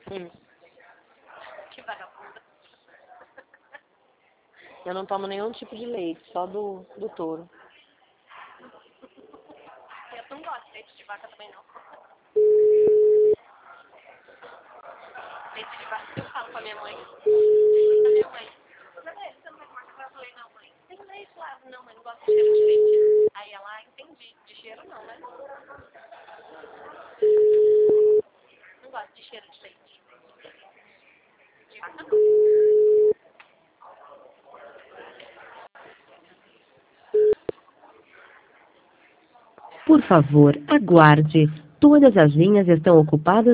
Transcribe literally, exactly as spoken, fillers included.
Hum. Que vagabunda. Eu não tomo nenhum tipo de leite, só do, do touro. Eu não gosto de leite de vaca também, não. Leite de vaca, eu falo pra minha mãe. Pra minha mãe. Cadê? Você não vai tomar café? Eu falei, não, mãe. Tem leite lá. Não, mãe, não gosto de cheiro de leite. Aí ela, entendi. De cheiro não, né? Não gosto de cheiro de leite. De vaca não. Por favor, aguarde. Todas as linhas estão ocupadas.